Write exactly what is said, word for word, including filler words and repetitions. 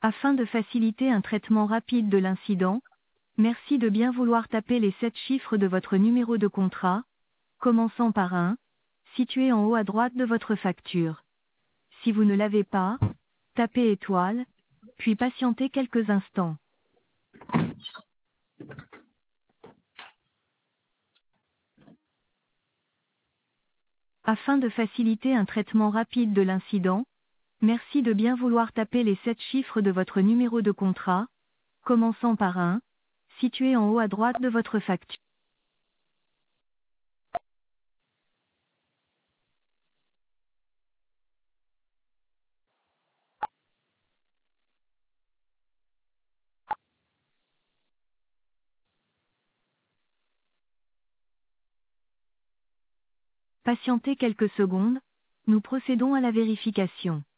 Afin de faciliter un traitement rapide de l'incident, merci de bien vouloir taper les sept chiffres de votre numéro de contrat, commençant par un, situé en haut à droite de votre facture. Si vous ne l'avez pas, tapez étoile, puis patientez quelques instants. Afin de faciliter un traitement rapide de l'incident, merci de bien vouloir taper les sept chiffres de votre numéro de contrat, commençant par un, situé en haut à droite de votre facture. Patientez quelques secondes, nous procédons à la vérification.